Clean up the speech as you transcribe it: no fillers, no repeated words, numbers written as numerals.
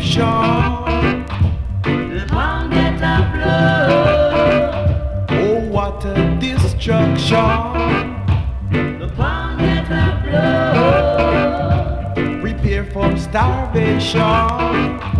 destruction. The bomb get a blow. Oh, what a destruction. The bomb get a blow. Prepare for starvation.